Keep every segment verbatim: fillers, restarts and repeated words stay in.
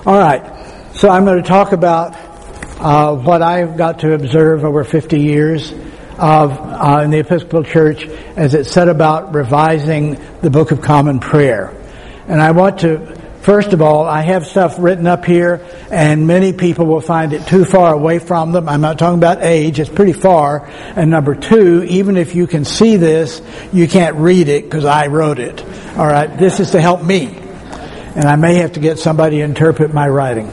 All right, so I'm going to talk about uh, what I've got to observe over fifty years of uh, in the Episcopal Church as it set about revising the Book of Common Prayer. And I want to, first of all, I have stuff written up here, and many people will find it too far away from them. I'm not talking about age, it's pretty far. And number two, even if you can see this, you can't read it because I wrote it. All right, this is to help me. And I may have to get somebody to interpret my writing.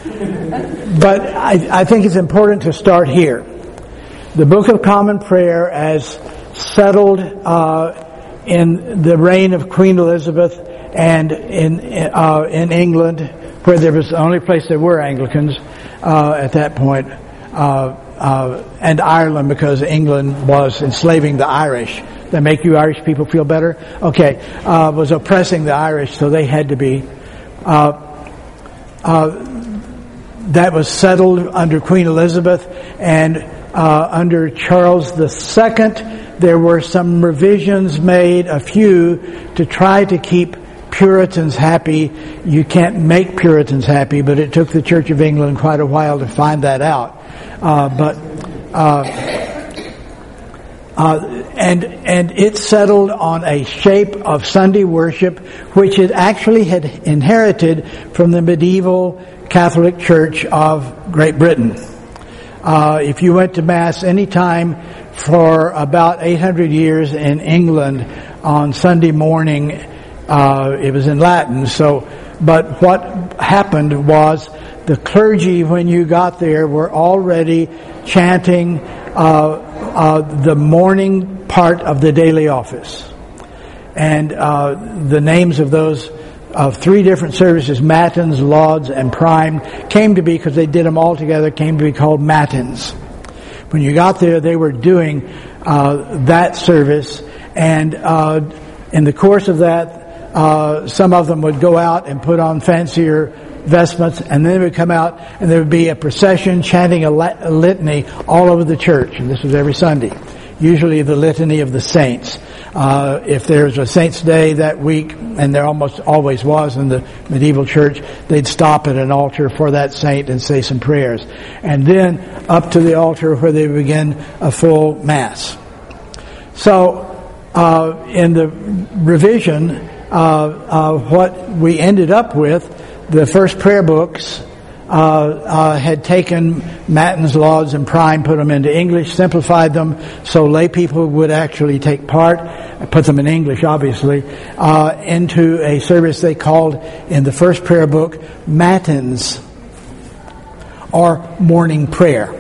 But I, I think it's important to start here. The Book of Common Prayer, as settled uh, in the reign of Queen Elizabeth and in uh, in England, where there was the only place there were Anglicans uh, at that point, uh, uh, and Ireland, because England was enslaving the Irish. That make you Irish people feel better? Okay. Uh, was oppressing the Irish, so they had to be. Uh, uh, that was settled under Queen Elizabeth, and uh, under Charles the Second, there were some revisions made, a few, to try to keep Puritans happy. You can't make Puritans happy, but it took the Church of England quite a while to find that out. Uh, but... Uh, Uh, and and it settled on a shape of Sunday worship, which it actually had inherited from the medieval Catholic Church of Great Britain. Uh, if you went to Mass any time for about eight hundred years in England on Sunday morning, uh, it was in Latin. So, but what happened was the clergy, when you got there, were already chanting uh, uh, the morning part of the daily office. And uh, the names of those of three different services, Matins, Lauds, and Prime, came to be, because they did them all together, came to be called Matins. When you got there, they were doing uh, that service, and uh, in the course of that, uh, some of them would go out and put on fancier vestments, and then they would come out and there would be a procession chanting a, lit- a litany all over the church, and this was every Sunday. Usually the litany of the saints. Uh, if there's a saint's day that week, and there almost always was in the medieval church, they'd stop at an altar for that saint and say some prayers. And then up to the altar where they begin a full Mass. So, uh, in the revision, uh, uh, what we ended up with, the first prayer books uh, uh, had taken Matins, Lauds, and Prime, put them into English, simplified them so lay people would actually take part, put them in English obviously, uh, into a service they called in the first prayer book Matins, or morning prayer.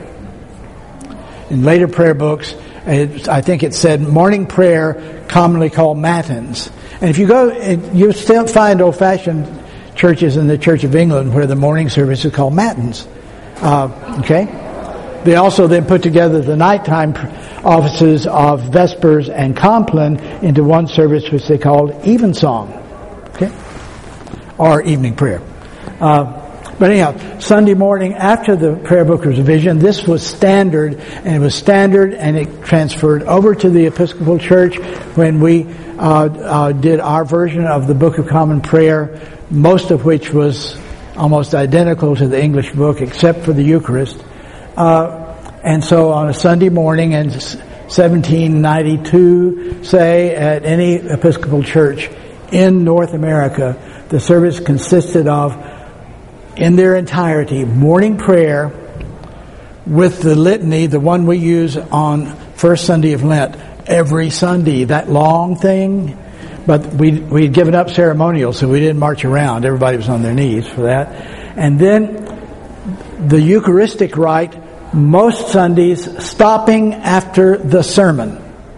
In later prayer books, it, I think it said morning prayer, commonly called Matins. And if you go, you still find old-fashioned churches in the Church of England where the morning service is called Matins. Uh, okay? They also then put together the nighttime offices of Vespers and Compline into one service which they called Evensong. Okay? Or evening prayer. Uh, but anyhow, Sunday morning after the prayer book revision, this was standard, and it was standard and it transferred over to the Episcopal Church when we uh, uh, did our version of the Book of Common Prayer, most of which was almost identical to the English book except for the Eucharist. Uh, and so on a Sunday morning in seventeen ninety-two, say, at any Episcopal church in North America, the service consisted of, in their entirety, morning prayer with the litany, the one we use on First Sunday of Lent, every Sunday, that long thing. But we we'd given up ceremonial, so we didn't march around. Everybody was on their knees for that. And then the Eucharistic rite, most Sundays, stopping after the sermon.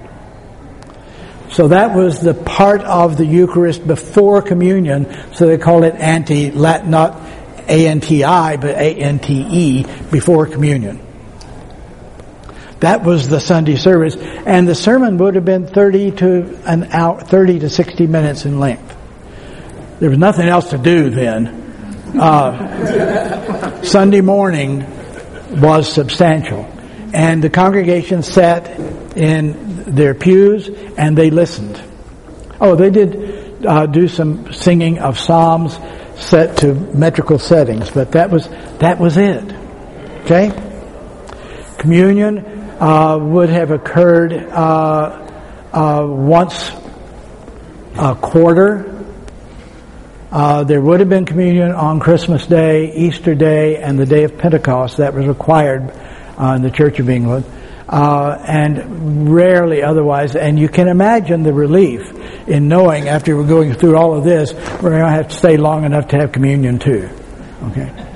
So that was the part of the Eucharist before communion, so they call it ante, not A N T I, but A N T E, before communion. That was the Sunday service, and the sermon would have been thirty to an hour, thirty to sixty minutes in length. There was nothing else to do then. Uh, Sunday morning was substantial, and the congregation sat in their pews and they listened. Oh, they did uh, do some singing of psalms, set to metrical settings, but that was that was it. Okay? Communion uh, would have occurred uh, uh, once a quarter. Uh, there would have been communion on Christmas Day, Easter Day, and the day of Pentecost. That was required uh, in the Church of England. Uh, and rarely otherwise. And you can imagine the relief in knowing after we're going through all of this, we're going to have to stay long enough to have communion too. Okay.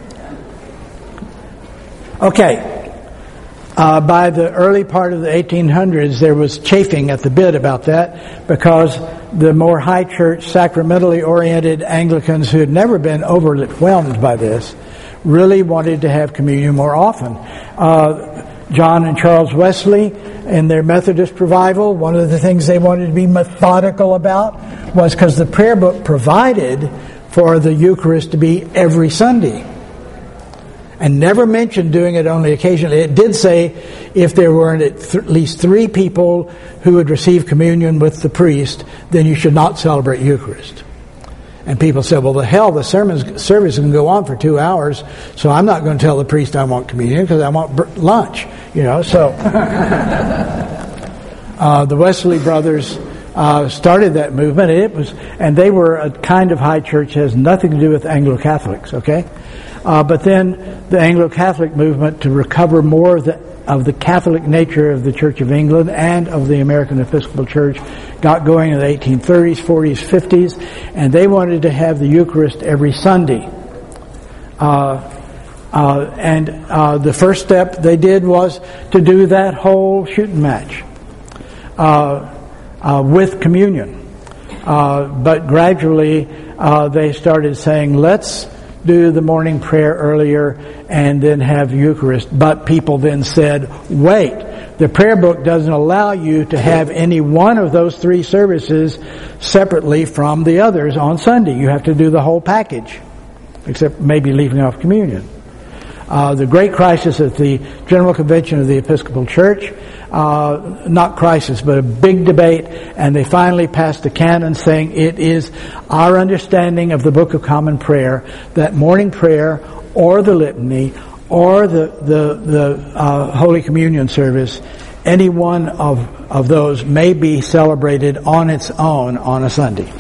Okay. Uh, by the early part of the eighteen hundreds, there was chafing at the bit about that because the more high church, sacramentally oriented Anglicans who had never been overwhelmed by this really wanted to have communion more often. Uh, John and Charles Wesley, in their Methodist revival, one of the things they wanted to be methodical about was because the prayer book provided for the Eucharist to be every Sunday. And never mentioned doing it only occasionally. It did say if there weren't at, th- at least three people who would receive communion with the priest, then you should not celebrate Eucharist. And people said, well, the hell, the sermon service can go on for two hours, so I'm not going to tell the priest I want communion because I want br- lunch, you know. So uh, the Wesley brothers uh, started that movement. It was, and they were a kind of high church that has nothing to do with Anglo-Catholics, okay? Uh, but then the Anglo-Catholic movement, to recover more of the, of the Catholic nature of the Church of England and of the American Episcopal Church, got going in the eighteen thirties, forties, fifties, and they wanted to have the Eucharist every Sunday. Uh, uh, and uh, the first step they did was to do that whole shooting match uh, uh, with communion. Uh, but gradually uh, they started saying, let's do the morning prayer earlier and then have Eucharist. But people then said, wait, the prayer book doesn't allow you to have any one of those three services separately from the others on Sunday. You have to do the whole package, except maybe leaving off communion. Uh, the great crisis at the General Convention of the Episcopal Church, uh, not crisis, but a big debate, and they finally passed a canon saying it is our understanding of the Book of Common Prayer that morning prayer or the litany or the the, the uh, Holy Communion service, any one of, of those may be celebrated on its own on a Sunday.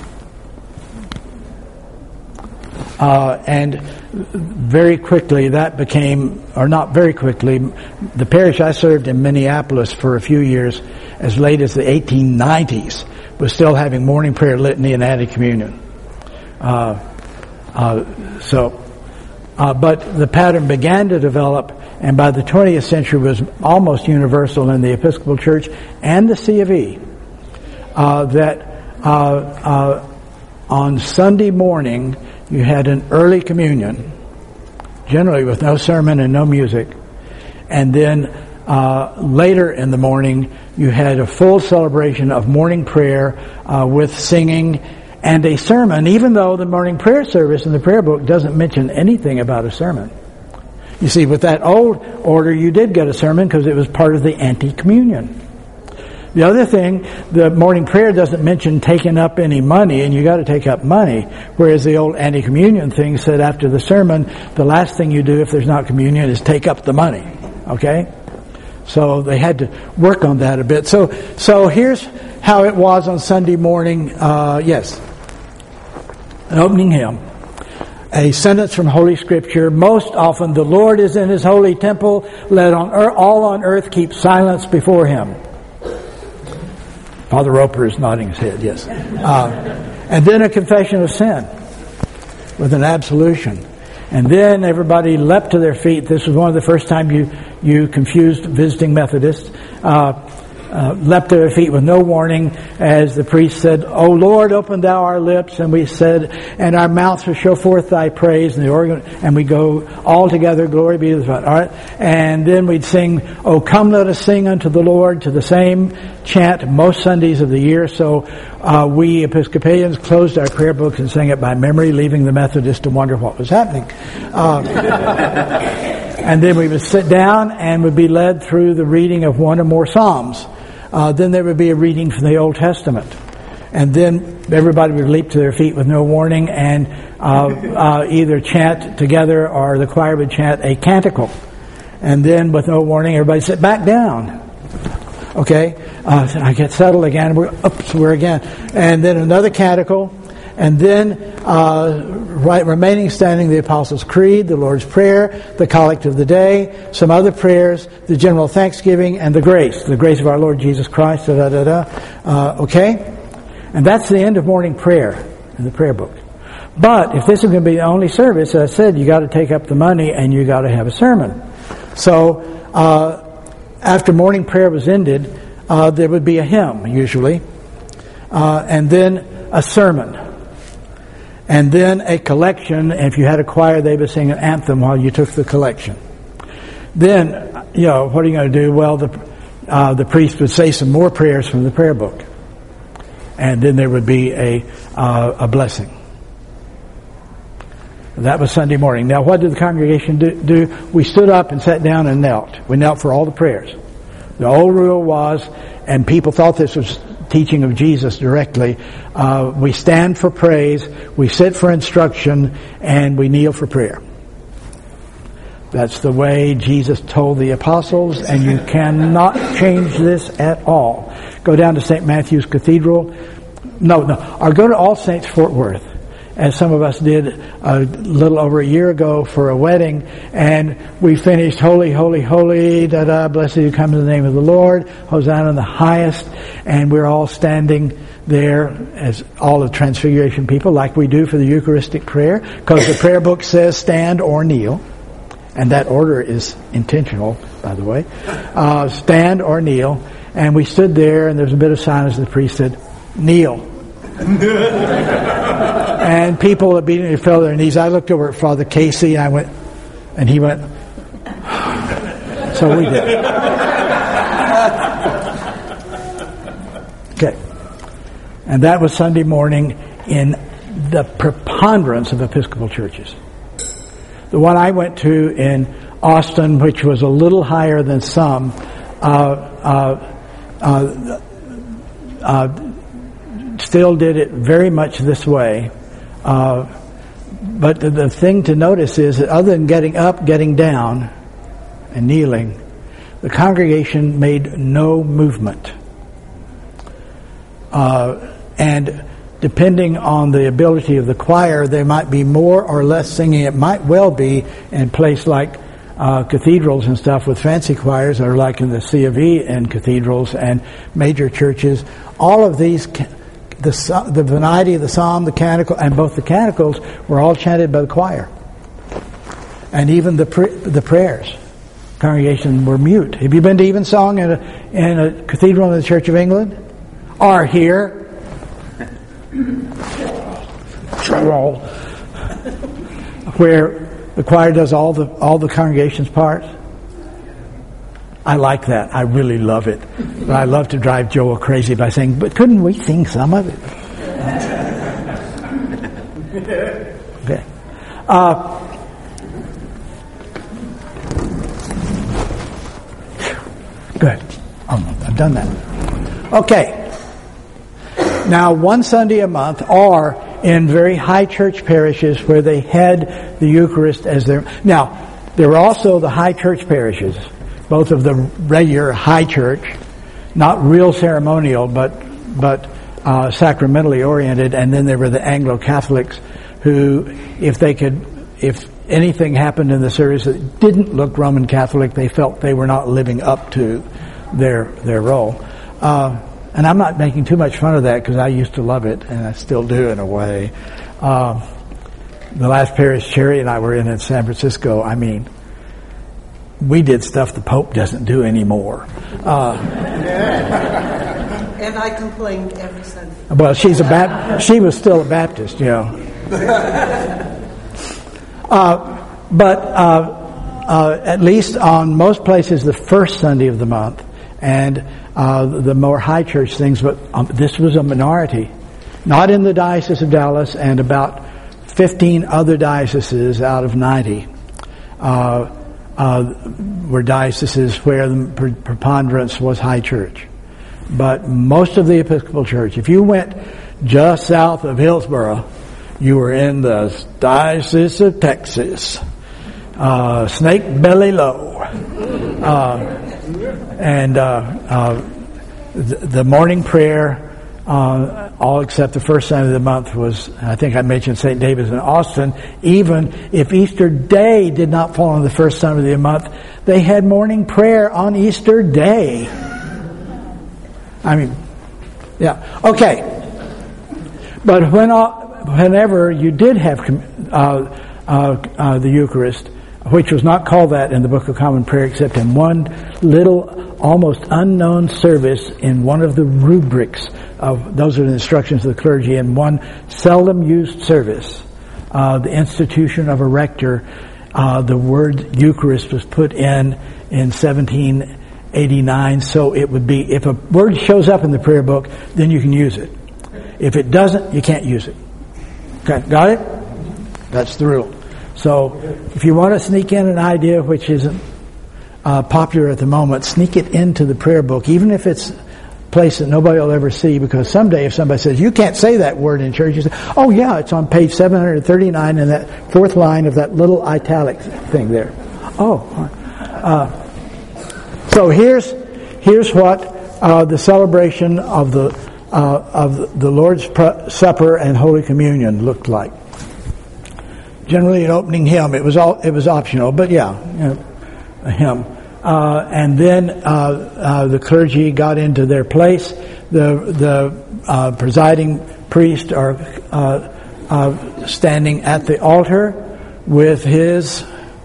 Uh, and very quickly that became, or not very quickly, the parish I served in Minneapolis for a few years, as late as the eighteen nineties, was still having morning prayer, litany, and added communion. Uh, uh, so, uh, but the pattern began to develop, and by the twentieth century was almost universal in the Episcopal Church and the C of E, uh, that uh, uh, on Sunday morning you had an early communion, generally with no sermon and no music. And then uh, later in the morning, you had a full celebration of morning prayer uh, with singing and a sermon, even though the morning prayer service in the prayer book doesn't mention anything about a sermon. You see, with that old order, you did get a sermon because it was part of the ante-communion. The other thing, the morning prayer doesn't mention taking up any money, and you got to take up money. Whereas the old anti-communion thing said after the sermon, the last thing you do if there's not communion is take up the money. Okay? So they had to work on that a bit. So, so here's how it was on Sunday morning. Uh, yes. An opening hymn. A sentence from Holy Scripture. Most often, the Lord is in His holy temple. Let on earth, all on earth keep silence before Him. Father Roper is nodding his head, yes. Uh, and then a confession of sin with an absolution. And then everybody leapt to their feet. This was one of the first time you, you confused visiting Methodists. Uh, uh, leapt to their feet with no warning as the priest said, O Lord, open thou our lips. And we said, and our mouths will show forth thy praise. And the organ, and we go all together, glory be to the Father. All right. And then we'd sing, O come let us sing unto the Lord, to the same chant most Sundays of the year. So uh, we Episcopalians closed our prayer books and sang it by memory, leaving the Methodists to wonder what was happening. Uh, and then we would sit down and would be led through the reading of one or more Psalms. Uh, then there would be a reading from the Old Testament. and then everybody would leap to their feet with no warning and uh, uh, either chant together or the choir would chant a canticle. And then with no warning, everybody sit back down. Okay, uh, so I get settled again. We're, oops, we're again. And then another canticle. And then uh, right, remaining standing, the Apostles' Creed, the Lord's Prayer, the Collect of the Day, some other prayers, the general thanksgiving, and the grace. The grace of our Lord Jesus Christ, da da da da. Uh, okay? And that's the end of morning prayer in the prayer book. But if this is going to be the only service, as I said, you got to take up the money and you got to have a sermon. So uh, after morning prayer was ended, uh, there would be a hymn, usually, uh, and then a sermon. And then a collection. If you had a choir, they would sing an anthem while you took the collection. Then, you know, what are you going to do? Well, the uh, the priest would say some more prayers from the prayer book, and then there would be a uh, a blessing. That was Sunday morning. Now, what did the congregation do, do? We stood up and sat down and knelt. We knelt for all the prayers. The old rule was, and people thought this was teaching of Jesus directly, uh, we stand for praise, we sit for instruction, and we kneel for prayer. That's the way Jesus told the apostles, and you cannot change this at all. Go down to Saint Matthew's Cathedral. No, no. Or go to All Saints Fort Worth, as some of us did a little over a year ago for a wedding, and we finished holy, holy, holy, da-da, blessed who comes in the name of the Lord, Hosanna in the highest, and we're all standing there as all the Transfiguration people, like we do for the Eucharistic prayer, because the prayer book says stand or kneel, and that order is intentional, by the way, uh, stand or kneel, and we stood there, and there was a bit of silence, and the priest said, kneel. And people immediately fell to their knees. I looked over at Father Casey, and I went, and he went, so we did. Okay. And that was Sunday morning in the preponderance of Episcopal churches. The one I went to in Austin, which was a little higher than some, uh, uh, uh, uh, still did it very much this way. Uh, but the, the thing to notice is that other than getting up, getting down, and kneeling, the congregation made no movement. Uh, and depending on the ability of the choir, there might be more or less singing. It might well be in a place like uh, cathedrals and stuff with fancy choirs, or like in the C of E and cathedrals and major churches. All of these, the, the variety of the psalm, the canticle, and both the canticles were all chanted by the choir. And even the the prayers. Congregation were mute. Have you been to evensong in a, in a cathedral in the Church of England? Or here? Where the choir does all the all the congregation's parts. I like that. I really love it. But I love to drive Joel crazy by saying, but couldn't we sing some of it? Okay. Uh, Good. Oh, I've done that. Okay. Now, one Sunday a month, or in very high church parishes where they had the Eucharist as their... Now, there were also the high church parishes, both of the regular high church, not real ceremonial, but but uh, sacramentally oriented, and then there were the Anglo-Catholics who, if they could... if anything happened in the service that didn't look Roman Catholic, they felt they were not living up to their their role. Uh, and I'm not making too much fun of that because I used to love it, and I still do in a way. Uh, the last parish Cherry and I were in in San Francisco, I mean, we did stuff the Pope doesn't do anymore. Uh, and I complained every Sunday. Well, she's a Baptist. She was still a Baptist, you know. Uh, but uh, uh, at least on most places, the first Sunday of the month, and uh, the more high church things, but um, this was a minority. Not in the Diocese of Dallas, and about fifteen other dioceses out of ninety uh, uh, were dioceses where the preponderance was high church. But most of the Episcopal Church, if you went just south of Hillsboro, you were in the Diocese of Texas, uh, Snake Belly Low. Uh, and uh, uh, the, the morning prayer, uh, all except the first Sunday of the month was, I think I mentioned Saint David's in Austin. Even if Easter Day did not fall on the first Sunday of the month, they had morning prayer on Easter Day. I mean, yeah, okay. But when, whenever you did have uh, uh, uh, the Eucharist, which was not called that in the Book of Common Prayer except in one little, almost unknown service in one of the rubrics of, those are the instructions of the clergy, in one seldom used service, uh, the institution of a rector, uh, the word Eucharist was put in in seventeen eighty-nine, so it would be, if a word shows up in the prayer book, then you can use it. If it doesn't, you can't use it. Okay, got it? That's the rule. So, if you want to sneak in an idea which isn't uh, popular at the moment, sneak it into the prayer book, even if it's a place that nobody will ever see, because someday if somebody says, you can't say that word in church, you say, oh yeah, it's on page seven hundred thirty-nine in that fourth line of that little italic thing there. Oh, uh, So here's here's what uh, the celebration of the uh, of the Lord's Supper and Holy Communion looked like. Generally, an opening hymn. It was all it was optional, but yeah, you know, a hymn. Uh, and then uh, uh, the clergy got into their place. The the uh, presiding priest are uh, uh, standing at the altar with his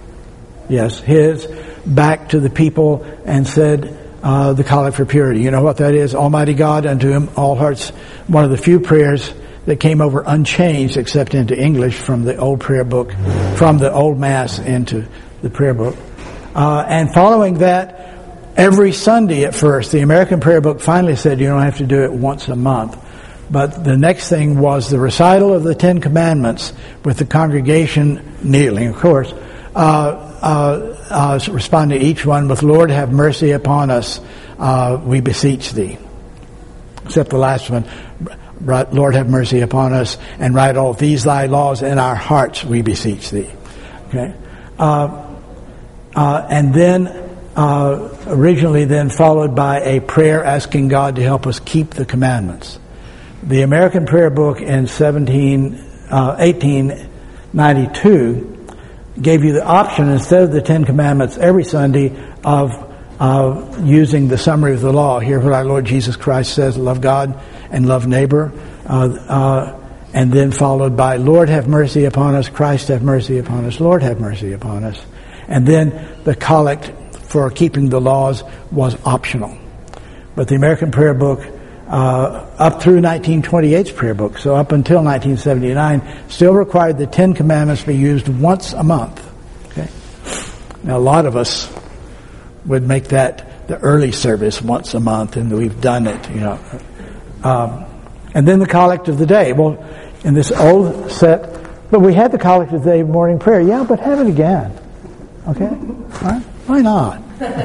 yes his. back to the people and said uh, the Collect for Purity. You know what that is? Almighty God, unto whom all hearts. One of the few prayers that came over unchanged except into English from the old prayer book, from the old Mass into the prayer book. Uh, and following that, every Sunday at first, the American prayer book finally said you don't have to do it once a month. But the next thing was the recital of the Ten Commandments with the congregation kneeling, of course, uh, uh, uh, responding to each one with, Lord, have mercy upon us, uh, we beseech thee. Except the last one, Lord, have mercy upon us, and write all these thy laws in our hearts, we beseech thee. Okay? Uh, uh, and then, uh, originally then followed by a prayer asking God to help us keep the commandments. The American prayer book in seventeen, uh, eighteen ninety-two gave you the option, instead of the Ten Commandments every Sunday, of uh, using the summary of the law. Hear what our Lord Jesus Christ says, love God and love neighbor. Uh, uh, and then followed by, Lord, have mercy upon us. Christ, have mercy upon us. Lord, have mercy upon us. And then the collect for keeping the laws was optional. But the American prayer book, uh, up through nineteen twenty-eight's prayer book, so up until nineteen seventy-nine, still required the Ten Commandments be used once a month. Okay. Now, a lot of us would make that the early service once a month, and we've done it, you know. Um, and then the collect of the day. Well, in this old set, but we had the collect of the day morning prayer. Yeah, but have it again. Okay? All right? Why not?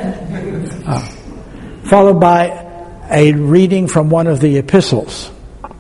Uh, followed by a reading from one of the epistles.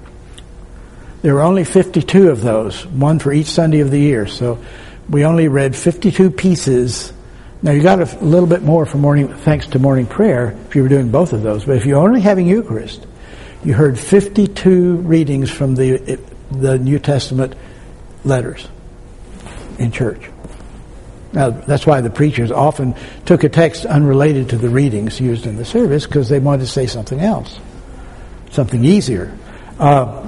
There were only fifty-two of those, one for each Sunday of the year. So we only read fifty-two pieces. Now you got a little bit more for morning, thanks to morning prayer, if you were doing both of those. But if you're only having Eucharist, you heard fifty-two readings from the the New Testament letters in church. Now, that's why the preachers often took a text unrelated to the readings used in the service, because they wanted to say something else, something easier. Uh,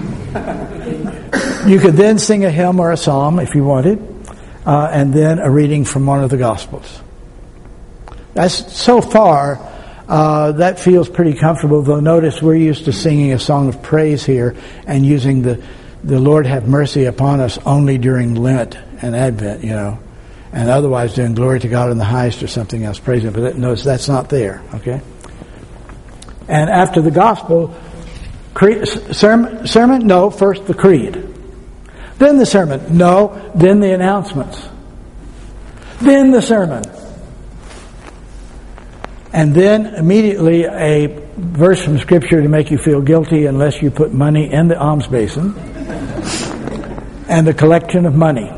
you could then sing a hymn or a psalm if you wanted, uh, and then a reading from one of the Gospels. That's so far, uh, that feels pretty comfortable, though notice we're used to singing a song of praise here and using the, the Lord have mercy upon us only during Lent and Advent, you know. And otherwise doing glory to God in the highest or something else, praise Him. But that, notice that's not there, okay? And after the gospel, creed, sermon, sermon, no, first the creed. Then the sermon, no, then the announcements. Then the sermon. And then immediately a verse from Scripture to make you feel guilty unless you put money in the alms basin, and the collection of money.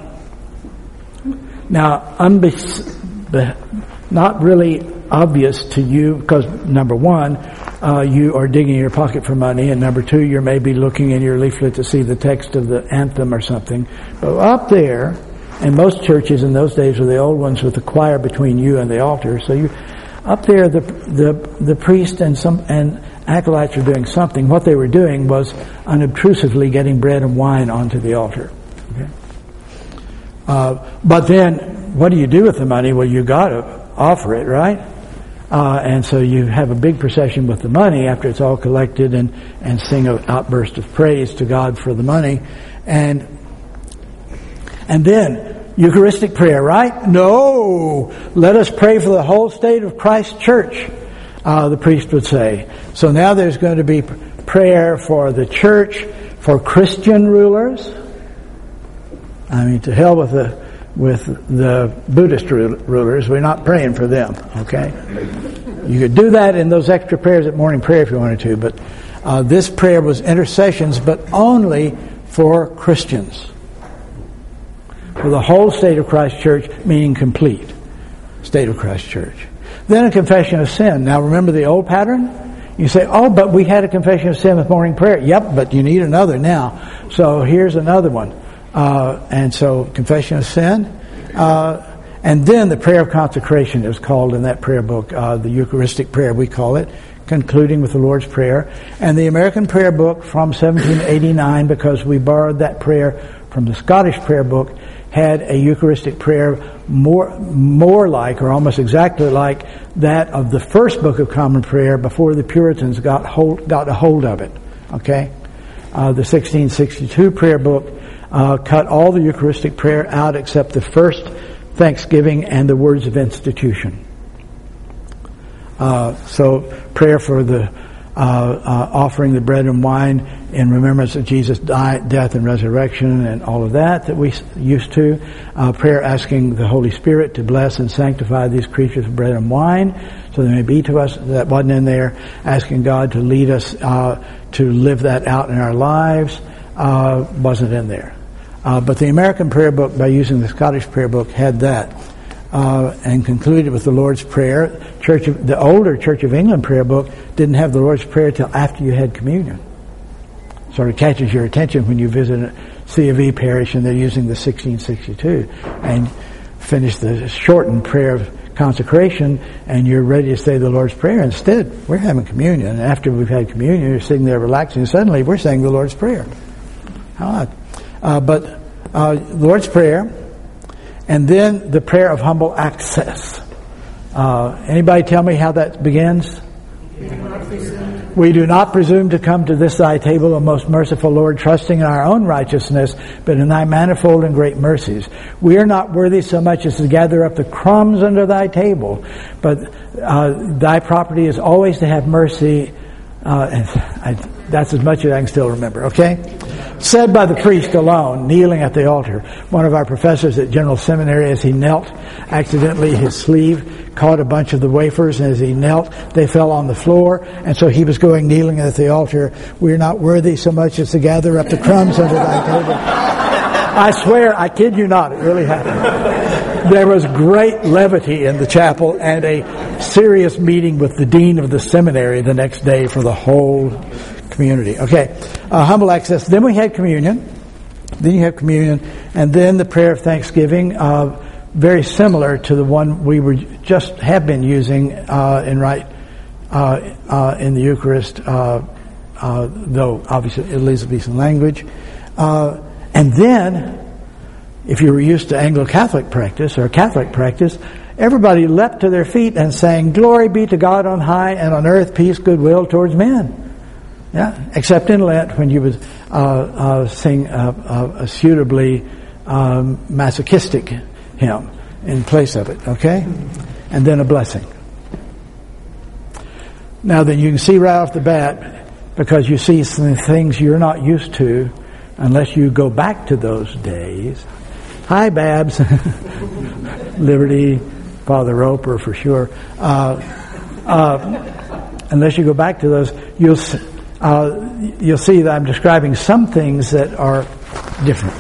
Now, unbe- not really obvious to you because, number one, uh, you are digging in your pocket for money, and number two, you may be looking in your leaflet to see the text of the anthem or something. But up there, and most churches in those days were the old ones with the choir between you and the altar, so you... Up there, the the the priest and some and acolytes were doing something. What they were doing was unobtrusively getting bread and wine onto the altar. Okay. Uh, but then, what do you do with the money? Well, you got to offer it, right? Uh, and so you have a big procession with the money after it's all collected, and and sing an outburst of praise to God for the money, and and then. Eucharistic prayer, right? No! Let us pray for the whole state of Christ's church, uh, the priest would say. So now there's going to be prayer for the church, for Christian rulers. I mean, to hell with the with the Buddhist rulers. We're not praying for them, okay? You could do that in those extra prayers at morning prayer if you wanted to, but uh, this prayer was intercessions, but only for Christians. For the whole state of Christ Church, meaning complete state of Christ Church. Then a confession of sin. Now remember the old pattern? You say, oh, but we had a confession of sin with morning prayer. Yep, but you need another now. So here's another one. Uh, and so confession of sin. Uh, and then the prayer of consecration is called in that prayer book, uh, the Eucharistic prayer we call it, concluding with the Lord's Prayer. And the American prayer book from seventeen eighty-nine, because we borrowed that prayer from the Scottish prayer book, had a Eucharistic prayer more more like, or almost exactly like, that of the first Book of Common Prayer before the Puritans got hold, got a hold of it. Okay? Uh, the sixteen sixty-two prayer book uh, cut all the Eucharistic prayer out except the first Thanksgiving and the words of institution. Uh, so prayer for the uh, uh, offering the bread and wine in remembrance of Jesus' diet, death, and resurrection, and all of that that we used to. Uh, prayer asking the Holy Spirit to bless and sanctify these creatures of bread and wine, so they may be to us. That wasn't in there. Asking God to lead us uh, to live that out in our lives uh, wasn't in there. Uh, but the American prayer book, by using the Scottish prayer book, had that. Uh, and concluded with the Lord's Prayer. Church of, the older Church of England prayer book didn't have the Lord's Prayer till after you had communion. Sort of catches your attention when you visit a C of E parish and they're using the sixteen sixty-two and finish the shortened prayer of consecration and you're ready to say the Lord's Prayer. Instead, we're having communion, and after we've had communion, you're sitting there relaxing, and suddenly we're saying the Lord's Prayer. How odd. Uh, but uh, the Lord's Prayer, and then the prayer of humble access. Uh, anybody tell me how that begins? We do not presume to come to this thy table, O most merciful Lord, trusting in our own righteousness, but in thy manifold and great mercies. We are not worthy so much as to gather up the crumbs under thy table, but uh, thy property is always to have mercy. Uh, and I, that's as much as I can still remember, okay? Said by the priest alone, kneeling at the altar. One of our professors at General Seminary, as he knelt, accidentally his sleeve caught a bunch of the wafers, and as he knelt, they fell on the floor, and so he was going kneeling at the altar. We are not worthy so much as to gather up the crumbs under thy table. I swear, I kid you not, it really happened. There was great levity in the chapel and a serious meeting with the dean of the seminary the next day for the whole community. Okay, uh, humble access. Then we had communion. Then you have communion, and then the prayer of thanksgiving, uh, very similar to the one we were just have been using uh, in right uh, uh, in the Eucharist, uh, uh, though obviously Elizabethan language. Uh, and then, if you were used to Anglo-Catholic practice or Catholic practice, everybody leapt to their feet and sang, "Glory be to God on high, and on earth peace, goodwill towards men." Yeah, except in Lent when you would uh, uh, sing a, a, a suitably um, masochistic hymn in place of it, okay? And then a blessing. Now then you can see right off the bat, because you see some things you're not used to unless you go back to those days. Hi, Babs. Liberty, Father Roper for sure. Uh, uh, unless you go back to those, you'll uh, you'll see that I'm describing some things that are different.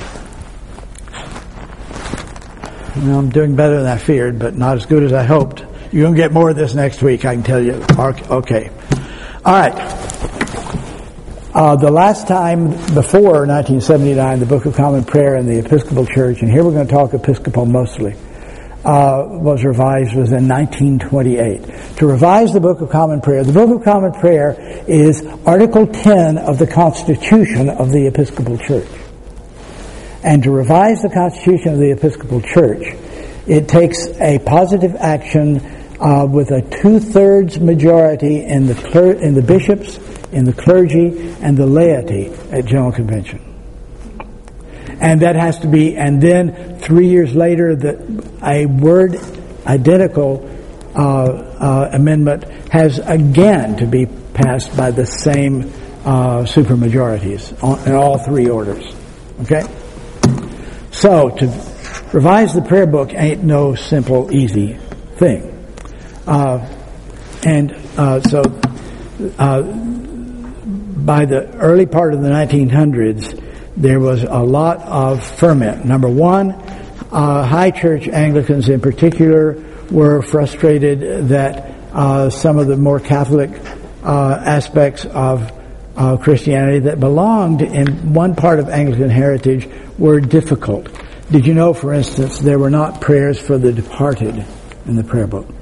Well, I'm doing better than I feared, but not as good as I hoped. You're going to get more of this next week, I can tell you. Okay. All right. Uh, the last time before nineteen seventy-nine, the Book of Common Prayer in the Episcopal Church, and here we're going to talk Episcopal mostly, uh, was revised was in nineteen twenty-eight. To revise the Book of Common Prayer, the Book of Common Prayer is Article ten of the Constitution of the Episcopal Church. And to revise the Constitution of the Episcopal Church, it takes a positive action uh, with a two-thirds majority in the cler- in the bishops, in the clergy, and the laity at General Convention. And that has to be, and then three years later, the, a word identical uh, uh, amendment has again to be passed by the same uh, supermajorities on, in all three orders. Okay? So, to revise the prayer book ain't no simple, easy thing. Uh, and uh, so, uh, by the early part of the nineteen hundreds, there was a lot of ferment. Number one, uh, high church Anglicans in particular were frustrated that uh, some of the more Catholic uh, aspects of uh, Christianity that belonged in one part of Anglican heritage were difficult. Did you know, for instance, there were not prayers for the departed in the prayer book?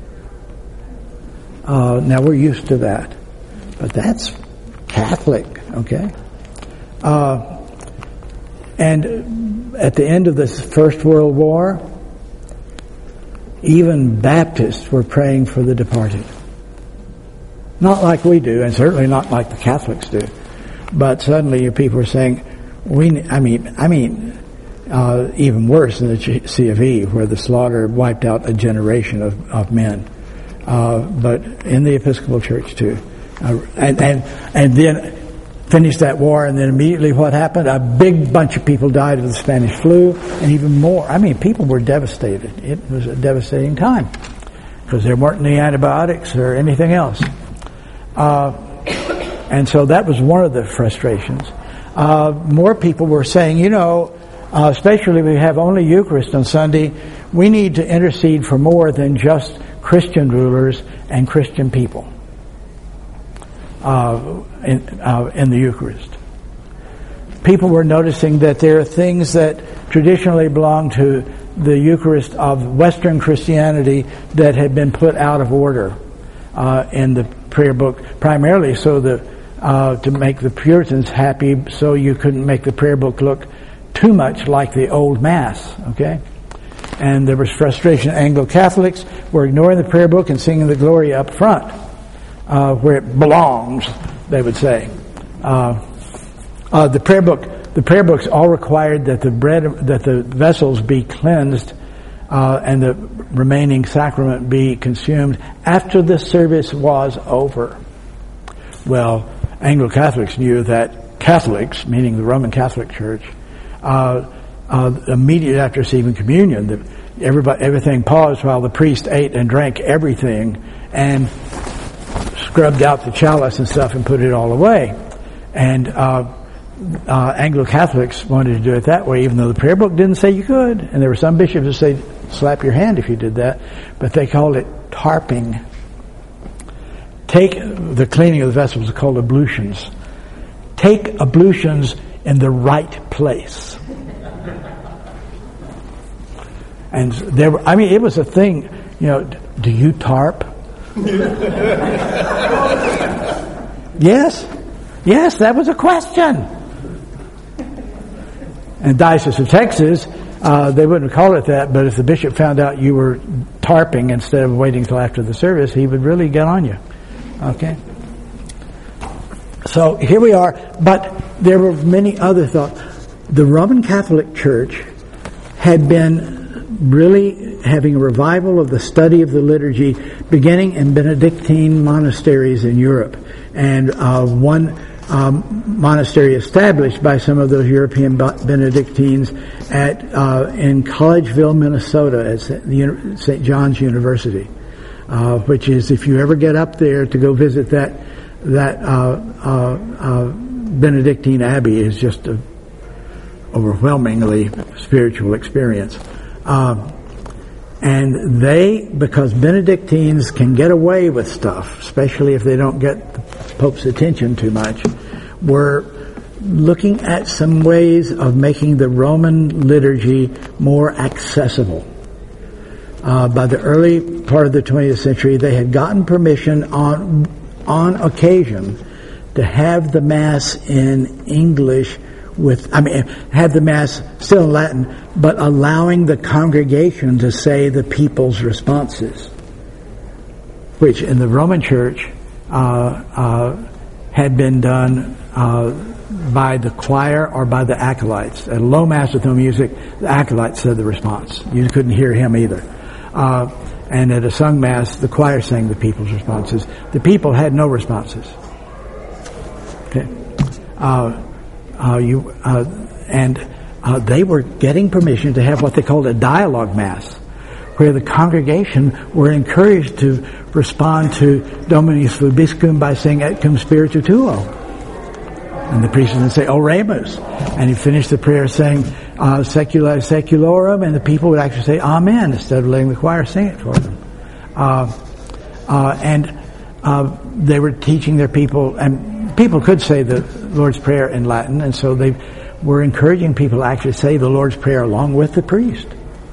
Uh, now, we're used to that. But that's Catholic, okay? Uh, and at the end of the First World War, even Baptists were praying for the departed. Not like we do, and certainly not like the Catholics do. But suddenly your people are saying, we, I mean, I mean, uh, even worse than the C of E, where the slaughter wiped out a generation of, of men. Uh, but in the Episcopal Church too. Uh, and, and, and then finished that war, and then immediately what happened? A big bunch of people died of the Spanish flu, and even more. I mean, people were devastated. It was a devastating time because there weren't any antibiotics or anything else. Uh, and so that was one of the frustrations. Uh, more people were saying, you know, uh, especially we have only Eucharist on Sunday, we need to intercede for more than just Christian rulers and Christian people uh, in, uh, in the Eucharist. People were noticing that there are things that traditionally belong to the Eucharist of Western Christianity that had been put out of order uh, in the prayer book, primarily so that uh, to make the Puritans happy, so you couldn't make the prayer book look too much like the old Mass. Okay. And there was frustration. Anglo-Catholics were ignoring the prayer book and singing the Gloria up front, uh, where it belongs, they would say. Uh, uh, the prayer book, the prayer books all required that the bread, that the vessels be cleansed, uh, and the remaining sacrament be consumed after the service was over. Well, Anglo-Catholics knew that Catholics, meaning the Roman Catholic Church, uh, Uh, immediately after receiving communion, the, everybody, everything paused while the priest ate and drank everything and scrubbed out the chalice and stuff and put it all away. And uh, uh, Anglo-Catholics wanted to do it that way, even though the prayer book didn't say you could. And there were some bishops that said, slap your hand if you did that. But they called it tarping. Take the cleaning of the vessels is called ablutions. Take ablutions in the right place. And there were, I mean, it was a thing, you know, do you tarp? Yes. Yes, that was a question. In Diocese of Texas, uh, they wouldn't call it that, but if the bishop found out you were tarping instead of waiting till after the service, he would really get on you. Okay? So here we are, but there were many other thoughts. The Roman Catholic Church had been really having a revival of the study of the liturgy beginning in Benedictine monasteries in Europe. And uh, one um, monastery established by some of those European Benedictines at uh, in Collegeville, Minnesota, at Saint John's University. uh, which is if you ever get up there to go visit that that uh, uh, uh, Benedictine Abbey, is just a overwhelmingly spiritual experience. Um, and they, because Benedictines can get away with stuff, especially if they don't get the Pope's attention too much, were looking at some ways of making the Roman liturgy more accessible. Uh, by the early part of the twentieth century, they had gotten permission on on occasion to have the Mass in English with, I mean, have the Mass still in Latin, but allowing the congregation to say the people's responses, which in the Roman Church uh, uh, had been done uh, by the choir or by the acolytes. At a low Mass with no music, the acolyte said the response. You couldn't hear him either. Uh, and at a sung Mass, the choir sang the people's responses. The people had no responses. Okay. Uh, uh, you uh, and uh, they were getting permission to have what they called a dialogue Mass, where the congregation were encouraged to respond to Dominus Vobiscum by saying Et cum spiritu tuo. And the priest would say, Oremus. And he finished the prayer saying, uh, Secula Seculorum, and the people would actually say, Amen, instead of letting the choir sing it for them. Uh, uh, and uh, they were teaching their people, and people could say the Lord's Prayer in Latin, and so they were encouraging people to actually say the Lord's Prayer along with the priest.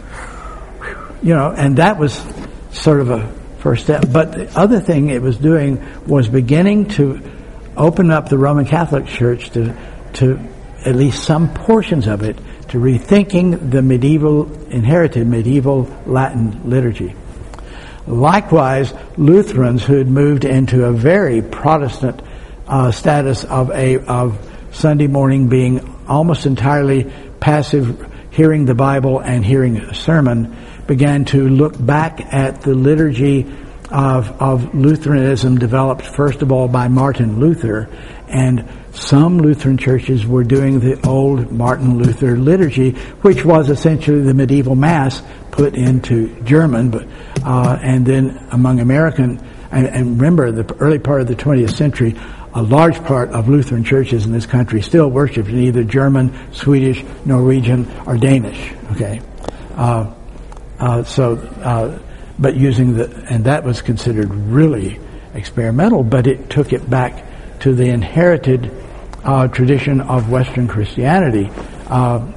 You know, and that was sort of a first step. But the other thing it was doing was beginning to open up the Roman Catholic Church to, to at least some portions of it, to rethinking the medieval, inherited medieval Latin liturgy. Likewise, Lutherans who had moved into a very Protestant uh, status of a of Sunday morning being almost entirely passive, hearing the Bible and hearing a sermon, began to look back at the liturgy of, of Lutheranism developed first of all by Martin Luther, and some Lutheran churches were doing the old Martin Luther liturgy, which was essentially the medieval Mass put into German, but uh, and then among American, and, and remember the early part of the twentieth century, a large part of Lutheran churches in this country still worshiped in either German, Swedish, Norwegian, or Danish. Okay, uh, uh, so. Uh, But using the, and that was considered really experimental, but it took it back to the inherited uh, tradition of Western Christianity. Uh,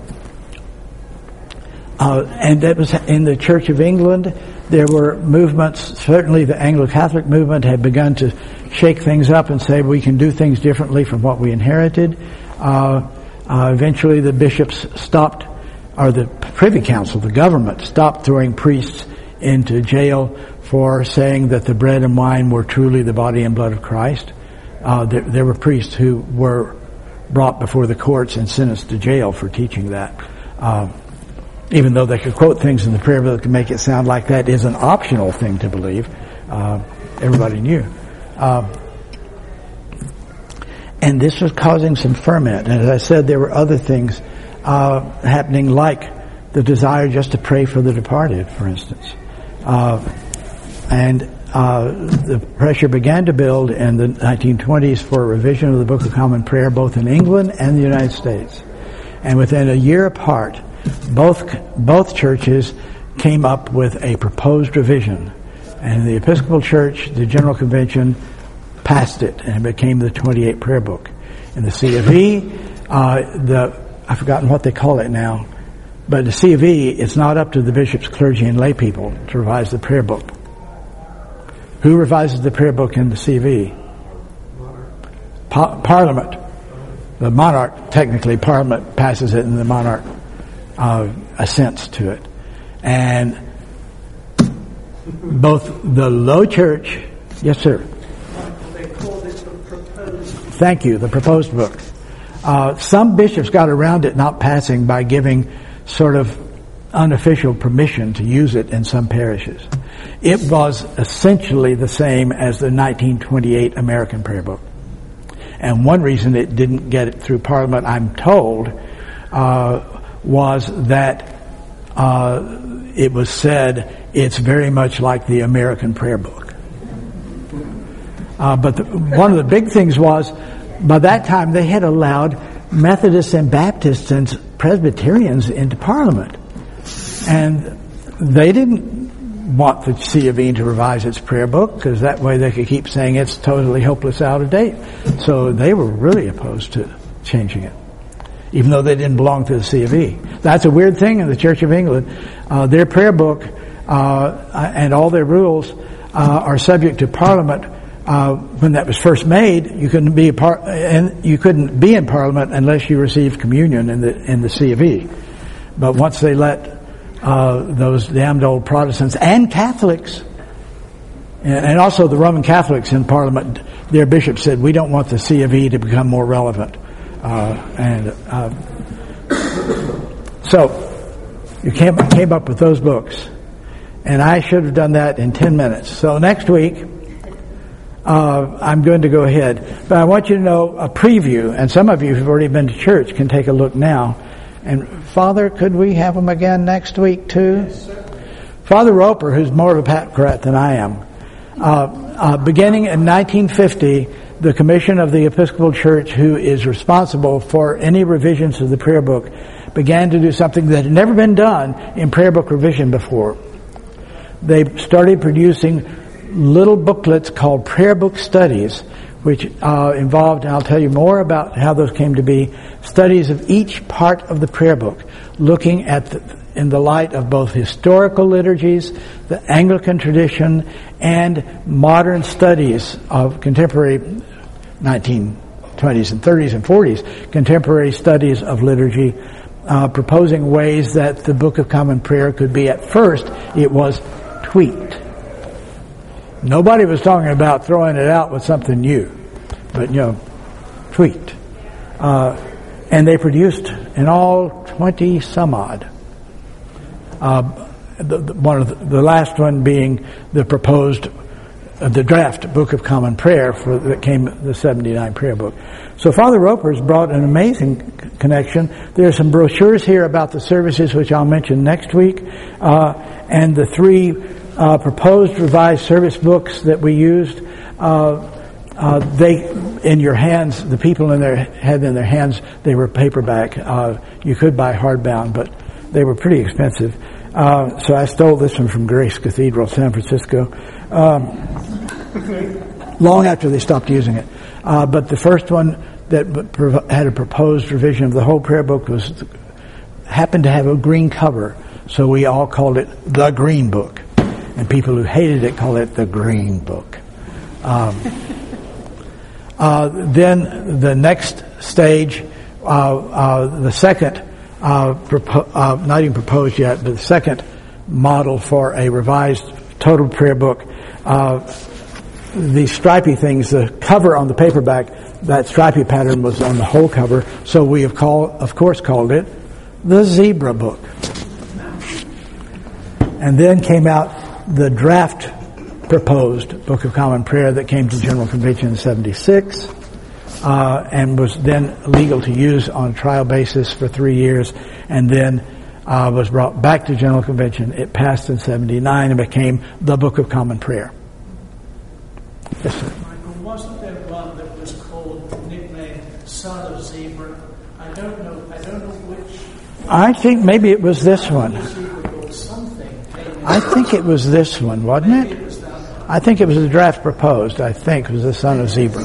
uh, and that was in the Church of England. There were movements, certainly the Anglo-Catholic movement had begun to shake things up and say we can do things differently from what we inherited. Uh, uh, eventually the bishops stopped, or the Privy Council, the government, stopped throwing priests into jail for saying that the bread and wine were truly the body and blood of Christ. Uh, there, there were priests who were brought before the courts and sentenced to jail for teaching that. Uh, even though they could quote things in the prayer book to make it sound like that is an optional thing to believe, uh, everybody knew. Uh, and this was causing some ferment. And as I said, there were other things uh, happening, like the desire just to pray for the departed, for instance. Uh, and uh, the pressure began to build in the nineteen twenties for a revision of the Book of Common Prayer, both in England and the United States. And within a year apart, both both churches came up with a proposed revision. And the Episcopal Church, the General Convention, passed it, and it became the twenty-eight Prayer Book. In the C of E, uh, the I've forgotten what they call it now. But the C of E, it's not up to the bishops, clergy, and lay people to revise the prayer book. Who revises the prayer book in the C of E? Pa- Parliament. The monarch, technically, Parliament passes it and the monarch uh, assents to it. And both the low church, yes sir? They called it the proposed. Thank you, the proposed book. Uh, some bishops got around it not passing by giving sort of unofficial permission to use it in some parishes. It was essentially the same as the nineteen twenty-eight American Prayer Book. And one reason it didn't get it through Parliament, I'm told, uh, was that uh, it was said it's very much like the American prayer book. Uh, but the, one of the big things was, by that time they had allowed Methodists and Baptists and Presbyterians into Parliament. And they didn't want the C of E to revise its prayer book, because that way they could keep saying it's totally hopeless, out of date. So they were really opposed to changing it, even though they didn't belong to the C of E. That's a weird thing in the Church of England. Uh, their prayer book uh, and all their rules uh, are subject to Parliament. Uh, when that was first made, you couldn't be a par- and you couldn't be in Parliament unless you received communion in the in the C of E. But once they let uh, those damned old Protestants and Catholics, and, and also the Roman Catholics in Parliament, their bishops said, we don't want the C of E to become more relevant. Uh, and uh, so you came came up with those books, and I should have done that in ten minutes. So next week. Uh, I'm going to go ahead, but I want you to know a preview, and some of you who've already been to church can take a look now. And Father, could we have them again next week too? Yes, sir. Father Roper, who's more of a Patcrat than I am, uh, uh, beginning in nineteen fifty, the Commission of the Episcopal Church, who is responsible for any revisions to the prayer book, began to do something that had never been done in prayer book revision before. They started producing little booklets called prayer book studies, which uh, involved, and I'll tell you more about how those came to be, studies of each part of the prayer book, looking at the, in the light of both historical liturgies, the Anglican tradition, and modern studies of contemporary nineteen twenties and thirties and forties, contemporary studies of liturgy, uh, proposing ways that the Book of Common Prayer could be, at first, it was tweaked. Nobody was talking about throwing it out with something new, but, you know, tweaked. Uh, and they produced in all twenty some odd. Uh, the, the, one of the, the last one being the proposed, uh, the draft Book of Common Prayer for that came the seventy-nine prayer book. So Father Roper's brought an amazing c- connection. There are some brochures here about the services, which I'll mention next week, uh, and the three Uh, proposed revised service books that we used. Uh, uh, they, in your hands, the people in their had in their hands, they were paperback. Uh, you could buy hardbound, but they were pretty expensive. Uh, so I stole this one from Grace Cathedral, San Francisco, um, long after they stopped using it. Uh, but the first one that had a proposed revision of the whole prayer book was happened to have a green cover, so we all called it the Green Book. And people who hated it call it the Green Book. Um, uh, then the next stage, uh, uh, the second, uh, propo- uh, not even proposed yet, but the second model for a revised total prayer book, uh, these stripy things, the cover on the paperback, that stripy pattern was on the whole cover, so we have called, of course, called it the Zebra Book. And then came out the draft proposed Book of Common Prayer that came to General Convention in seventy-six, uh, and was then legal to use on a trial basis for three years, and then uh, was brought back to General Convention. It passed in seventy-nine and became the Book of Common Prayer. Yes, sir. Michael, wasn't there one that was called, nicknamed Son of Zebra? I don't know. I don't know which. I think maybe it was this one. Something. I think it was this one, wasn't it? I think it was the draft proposed. I think it was the Son of Zebra.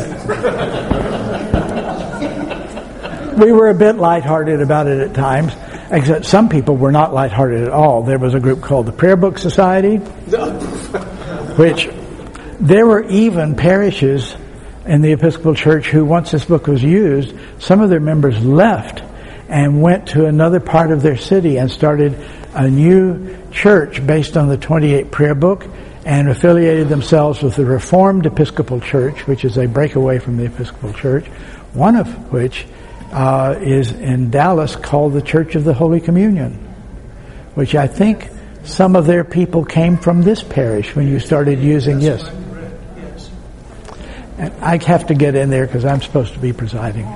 We were a bit lighthearted about it at times, except some people were not lighthearted at all. There was a group called the Prayer Book Society, which there were even parishes in the Episcopal Church who, once this book was used, some of their members left and went to another part of their city and started a new church based on the twenty-eight prayer book, and affiliated themselves with the Reformed Episcopal Church, which is a breakaway from the Episcopal Church, one of which uh, is in Dallas called the Church of the Holy Communion, which I think some of their people came from this parish when you started using this. And I have to get in there because I'm supposed to be presiding.